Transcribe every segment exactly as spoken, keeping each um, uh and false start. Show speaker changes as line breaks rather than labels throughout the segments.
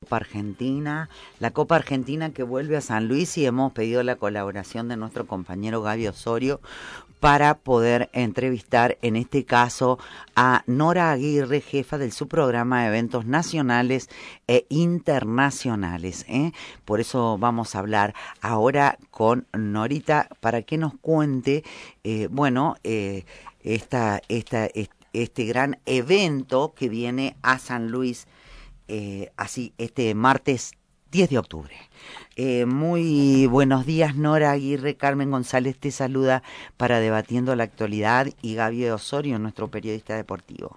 Copa Argentina, la Copa Argentina que vuelve a San Luis, y hemos pedido la colaboración de nuestro compañero Gaby Osorio para poder entrevistar en este caso a Nora Aguirre, jefa del subprograma de eventos nacionales e internacionales, ¿eh? Por eso vamos a hablar ahora con Norita para que nos cuente, eh, bueno, eh, esta, esta, este, este gran evento que viene a San Luis, eh, así este martes diez de octubre. Eh, muy buenos días, Nora Aguirre. Carmen González te saluda para Debatiendo la Actualidad, y Gaby Osorio, nuestro periodista deportivo.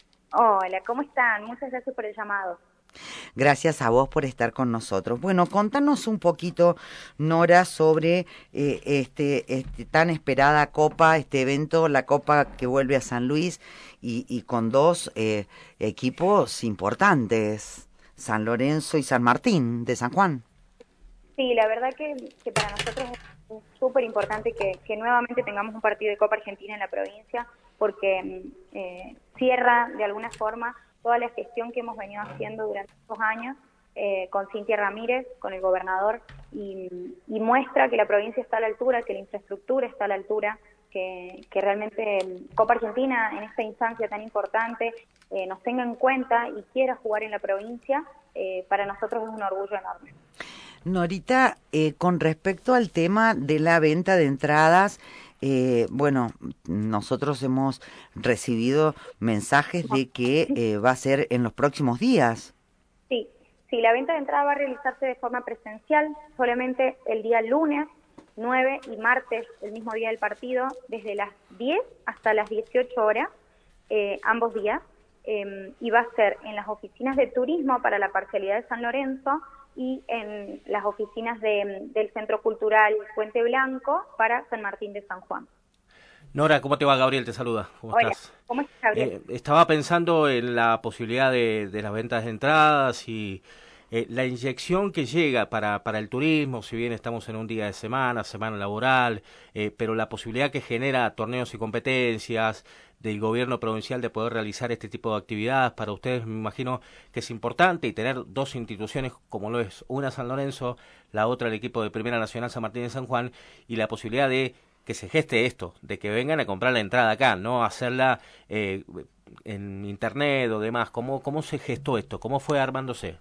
Hola, ¿cómo están? Muchas gracias por el llamado.
Gracias a vos por estar con nosotros. Bueno, contanos un poquito, Nora, sobre eh, este, este tan esperada Copa, este evento, la Copa que vuelve a San Luis, y, y con dos eh, equipos importantes, San Lorenzo y San Martín de San Juan.
Sí, la verdad que, que para nosotros es súper importante que, que nuevamente tengamos un partido de Copa Argentina en la provincia, porque eh, cierra de alguna forma toda la gestión que hemos venido haciendo durante estos años eh, con Cintia Ramírez, con el gobernador, y, y muestra que la provincia está a la altura, que la infraestructura está a la altura, que, que realmente Copa Argentina en esta instancia tan importante eh, nos tenga en cuenta y quiera jugar en la provincia. Eh, para nosotros es un orgullo enorme.
Norita, eh, con respecto al tema de la venta de entradas, eh, bueno, nosotros hemos recibido mensajes de que eh, va a ser en los próximos días.
Sí, sí, la venta de entrada va a realizarse de forma presencial solamente el día lunes nueve y martes, el mismo día del partido, desde las diez hasta las dieciocho horas, eh, ambos días, eh, y va a ser en las oficinas de turismo para la parcialidad de San Lorenzo y en las oficinas de, del Centro Cultural Puente Blanco para San Martín de San Juan.
Nora, ¿cómo te va? Gabriel te saluda. ¿Cómo
Hola,
estás?
¿cómo estás, Gabriel?
Eh, estaba pensando en la posibilidad de, de las ventas de entradas y eh, la inyección que llega para, para el turismo, si bien estamos en un día de semana, semana laboral, eh, pero la posibilidad que genera torneos y competencias del gobierno provincial de poder realizar este tipo de actividades, para ustedes me imagino que es importante, y tener dos instituciones como lo es una San Lorenzo, la otra el equipo de Primera Nacional San Martín de San Juan, y la posibilidad de que se geste esto, de que vengan a comprar la entrada acá, no hacerla eh, en internet o demás. ¿Cómo, ¿Cómo se gestó esto? ¿Cómo fue armándose?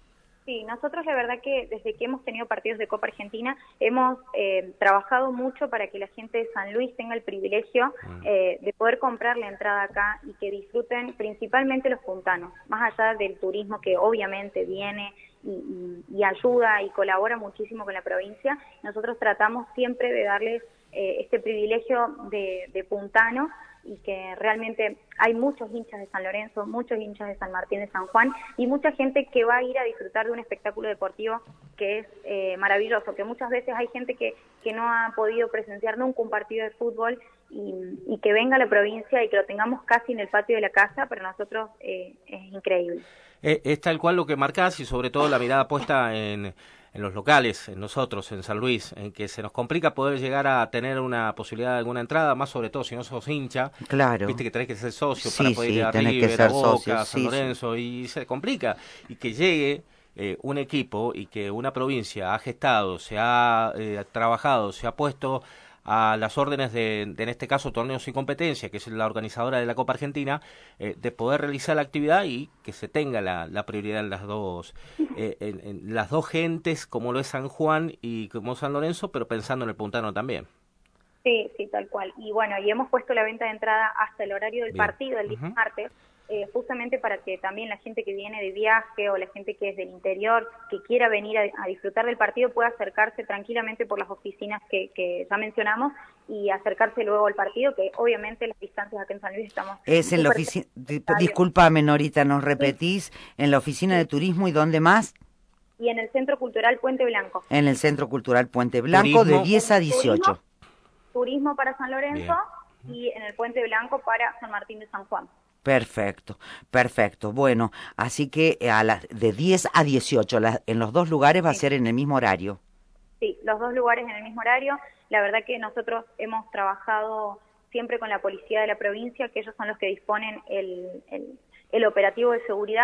Sí, nosotros la verdad que desde que hemos tenido partidos de Copa Argentina hemos eh, trabajado mucho para que la gente de San Luis tenga el privilegio eh, de poder comprar la entrada acá y que disfruten principalmente los puntanos, más allá del turismo que obviamente viene y, y, y ayuda y colabora muchísimo con la provincia. Nosotros tratamos siempre de darles eh, este privilegio de, de puntano, y que realmente hay muchos hinchas de San Lorenzo, muchos hinchas de San Martín de San Juan, y mucha gente que va a ir a disfrutar de un espectáculo deportivo que es eh, maravilloso, que muchas veces hay gente que, que no ha podido presenciar nunca un partido de fútbol, y, y que venga a la provincia y que lo tengamos casi en el patio de la casa, para nosotros eh, es increíble.
Eh, es tal cual lo que marcás, y sobre todo la mirada puesta en, en los locales, en nosotros, en San Luis, en que se nos complica poder llegar a tener una posibilidad de alguna entrada, más sobre todo si no sos hincha.
Claro.
Viste que tenés que ser socio
Sí,
para poder
sí,
ir a
tenés que
River, a
ser
Boca,
socio,
a San
sí,
Lorenzo,
sí.
y se complica. Y que llegue eh, un equipo y que una provincia ha gestado, se ha eh, trabajado, se ha puesto a las órdenes de, de, en este caso, Torneos y Competencia, que es la organizadora de la Copa Argentina, eh, de poder realizar la actividad y que se tenga la, la prioridad en las dos eh, en, en las dos gentes, como lo es San Juan y como San Lorenzo, pero pensando en el puntano también.
Sí, sí, tal cual. Y bueno, y hemos puesto la venta de entrada hasta el horario del
Bien.
partido, el día
Uh-huh.
martes, eh, justamente para que también la gente que viene de viaje o la gente que es del interior, que quiera venir a, a disfrutar del partido, pueda acercarse tranquilamente por las oficinas que, que ya mencionamos y acercarse luego al partido, que obviamente las distancias acá en San Luis estamos...
Es en la oficina, discúlpame, Norita, ¿nos repetís? Sí. En la oficina sí. de turismo, ¿y dónde más?
Y en el Centro Cultural Puente Blanco.
En el Centro Cultural Puente Blanco, turismo. De diez a dieciocho.
Turismo, turismo para San Lorenzo. Bien. Y en el Puente Blanco para San Martín de San Juan.
Perfecto, perfecto. Bueno, así que a las de diez a dieciocho, la, en los dos lugares va sí. a ser en el mismo horario.
Sí, los dos lugares en el mismo horario. La verdad que nosotros hemos trabajado siempre con la policía de la provincia, que ellos son los que disponen el, el, el operativo de seguridad, que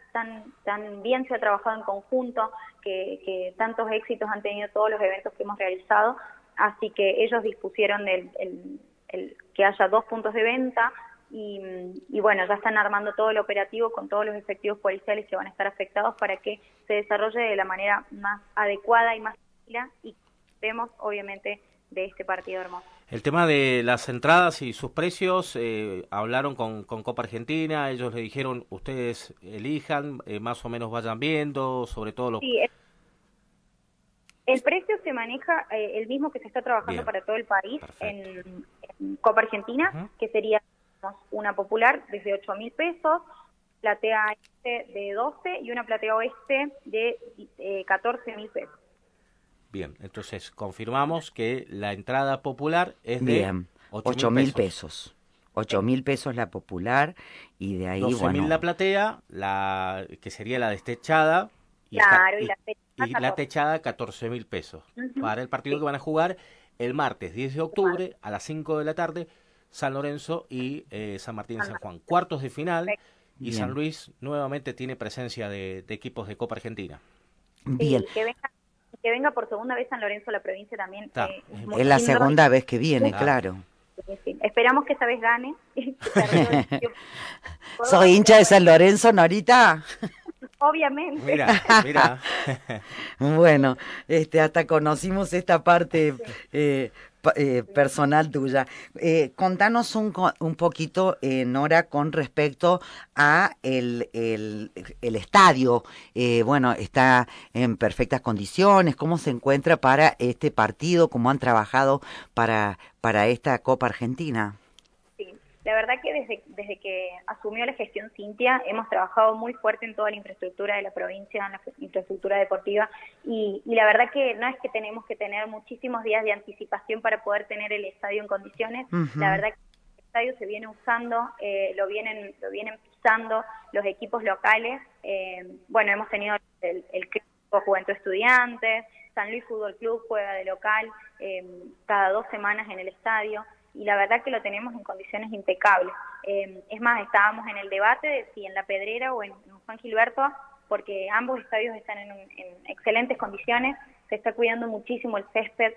tan, tan bien se ha trabajado en conjunto, que, que tantos éxitos han tenido todos los eventos que hemos realizado, así que ellos dispusieron del el, el, que haya dos puntos de venta y, y bueno, ya están armando todo el operativo con todos los efectivos policiales que van a estar afectados para que se desarrolle de la manera más adecuada y más tranquila y vemos obviamente de este partido hermoso.
El tema de las entradas y sus precios, eh, hablaron con, con Copa Argentina, ellos le dijeron, ustedes elijan, eh, más o menos vayan viendo, sobre todo los...
Sí, el, el precio se maneja eh, el mismo que se está trabajando
Bien.
para todo el país en, en Copa Argentina, uh-huh. que sería una popular desde ocho mil pesos, platea este de doce y una platea oeste de eh, catorce mil pesos.
Bien, entonces confirmamos que la entrada popular es de
Bien, ocho mil pesos. ocho mil pesos la popular y de ahí,
doce mil
bueno...
la platea, la que sería la destechada, y,
claro,
y,
y, la,
y la techada catorce mil pesos. Uh-huh. Para el partido sí. que van a jugar el martes diez de octubre a las cinco de la tarde, San Lorenzo y eh, San Martín de San Juan. Cuartos de final y Bien. San Luis nuevamente tiene presencia de, de equipos de Copa Argentina.
Bien.
Sí, que venga, que venga por segunda vez San Lorenzo a la provincia también.
Ah,
eh, es,
es la
lindo.
segunda vez que viene, ah. claro.
Sí, sí. Esperamos que esta vez gane.
¿Soy hincha de San Lorenzo, Norita?
Obviamente.
Mira, mira.
Bueno, este, hasta conocimos esta parte eh, eh, personal tuya. Eh, contanos un, un poquito, eh, Nora, con respecto a el, el, el estadio. Eh, bueno, está en perfectas condiciones. ¿Cómo se encuentra para este partido? ¿Cómo han trabajado para, para esta Copa Argentina?
La verdad que desde, desde que asumió la gestión Cintia hemos trabajado muy fuerte en toda la infraestructura de la provincia, en la infraestructura deportiva y, y la verdad que no es que tenemos que tener muchísimos días de anticipación para poder tener el estadio en condiciones. Uh-huh. La verdad que el estadio se viene usando, eh, lo vienen lo vienen pisando los equipos locales. Eh, bueno, hemos tenido el, el Clásico Juventud Estudiantes, San Luis Fútbol Club juega de local eh, cada dos semanas en el estadio. Y la verdad que lo tenemos en condiciones impecables. Eh, es más, estábamos en el debate de si en La Pedrera o en, en Juan Gilberto, porque ambos estadios están en, en excelentes condiciones, se está cuidando muchísimo el césped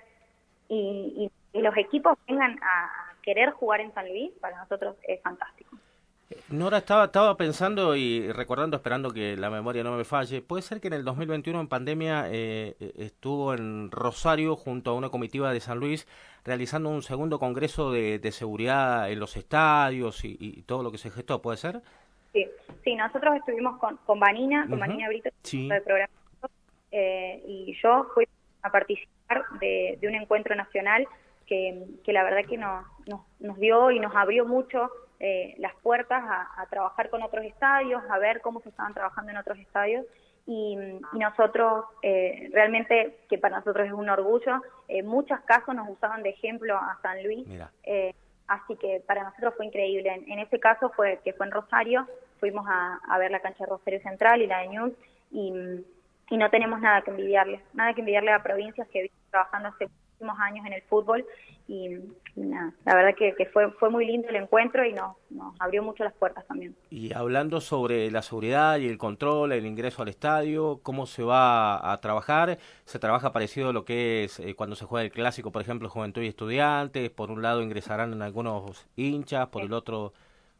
y, y, y los equipos vengan a, a querer jugar en San Luis, para nosotros es fantástico.
Nora, estaba, estaba pensando y recordando, esperando que la memoria no me falle, ¿puede ser que en el dos mil veintiuno en pandemia eh, estuvo en Rosario junto a una comitiva de San Luis realizando un segundo congreso de, de seguridad en los estadios y, y todo lo que se gestó? ¿Puede ser?
Sí, sí, nosotros estuvimos con, con Vanina, con uh-huh. Vanina Brito,
sí.
del programa, eh, y yo fui a participar de, de un encuentro nacional que, que la verdad que nos, nos, nos dio y nos abrió mucho Eh, las puertas a, a trabajar con otros estadios, a ver cómo se estaban trabajando en otros estadios y, y nosotros, eh, realmente, que para nosotros es un orgullo, en muchos casos nos usaban de ejemplo a San Luis, eh, así que para nosotros fue increíble. En, en ese caso fue que fue en Rosario, fuimos a, a ver la cancha de Rosario Central y la de News y, y no tenemos nada que envidiarle, nada que envidiarle a provincias que vienen trabajando hace muchísimos años en el fútbol y, y nada, la verdad que, que fue fue muy lindo el encuentro y nos, nos abrió mucho las puertas también.
Y hablando sobre la seguridad y el control, el ingreso al estadio, ¿cómo se va a trabajar? ¿Se trabaja parecido a lo que es eh, cuando se juega el clásico, por ejemplo, Juventud y Estudiantes? Por un lado ingresarán en algunos hinchas, por sí. el otro...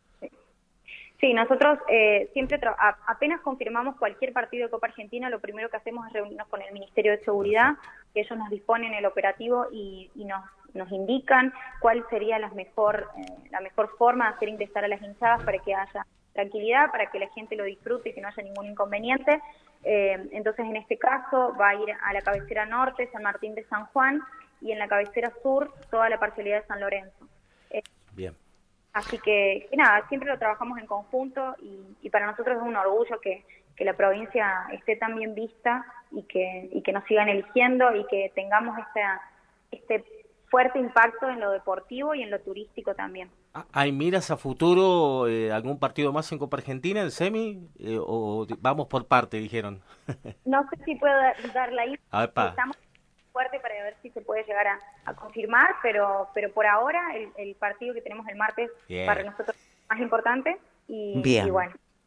Sí, nosotros eh, siempre, tra- a, apenas confirmamos cualquier partido de Copa Argentina, lo primero que hacemos es reunirnos con el Ministerio de Seguridad, que ellos nos disponen el operativo y, y nos, nos indican cuál sería la mejor, eh, la mejor forma de hacer ingresar a las hinchadas para que haya tranquilidad, para que la gente lo disfrute y que no haya ningún inconveniente. Eh, entonces, en este caso, va a ir a la cabecera norte, San Martín de San Juan, y en la cabecera sur, toda la parcialidad de San Lorenzo. Eh,
Bien.
Así que, que nada, siempre lo trabajamos en conjunto y, y para nosotros es un orgullo que, que la provincia esté tan bien vista y que, y que nos sigan eligiendo y que tengamos esta, este fuerte impacto en lo deportivo y en lo turístico también.
¿Hay miras a futuro eh, algún partido más en Copa Argentina, en semi? Eh, ¿O vamos por parte, dijeron?
No sé si puedo dar, dar la info. Estamos fuerte para ver si se puede llegar a, a confirmar, pero pero por ahora el, el partido que tenemos el martes Bien. para nosotros es más importante y,
Bien.
y bueno,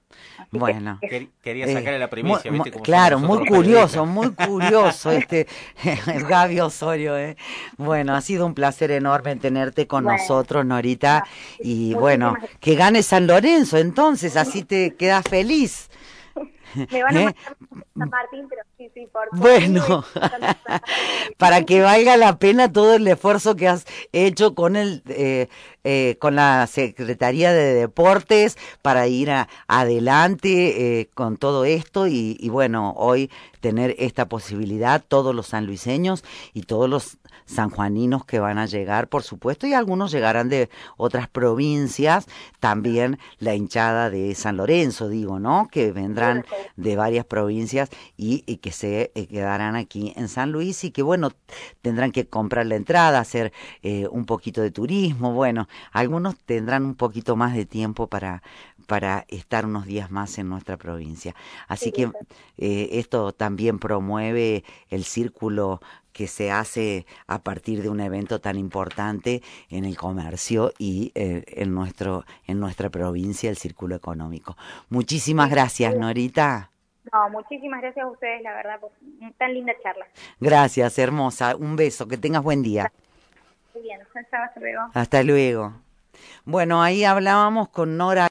Así
Bueno,
que,
quería sacarle la primicia,
muy,
¿viste? Como
claro,
somos
muy
nosotros los
curioso,
periodistas.
muy curioso este Gaby Osorio. ¿eh? Bueno, ha sido un placer enorme tenerte con
bueno,
nosotros,
no,
Norita, y bueno,
muchísimas gracias.
que gane San Lorenzo, entonces, así te quedas feliz.
Me van a
¿Eh?
matar por San Martín, pero sí, sí, por, por mí voy
Bueno,
a estar feliz.
para que valga la pena todo el esfuerzo que has hecho con el eh, eh, con la Secretaría de Deportes para ir a, adelante eh, con todo esto y, y bueno, hoy tener esta posibilidad, todos los sanluiseños y todos los sanjuaninos que van a llegar, por supuesto, y algunos llegarán de otras provincias, también la hinchada de San Lorenzo, digo, ¿no? Que vendrán de varias provincias y, y que se eh, quedarán aquí en San Luis y que, bueno, tendrán que comprar la entrada, hacer eh, un poquito de turismo, bueno, algunos tendrán un poquito más de tiempo para para estar unos días más en nuestra provincia. Así que eh, esto también promueve el círculo que se hace a partir de un evento tan importante en el comercio y eh, en nuestro en nuestra provincia, el círculo económico. Muchísimas gracias, Norita.
No, muchísimas gracias a ustedes, la verdad, por tan linda charla.
Gracias, hermosa. Un beso, que tengas buen día.
Muy bien, chao, hasta luego.
Hasta luego. Bueno, ahí hablábamos con Nora.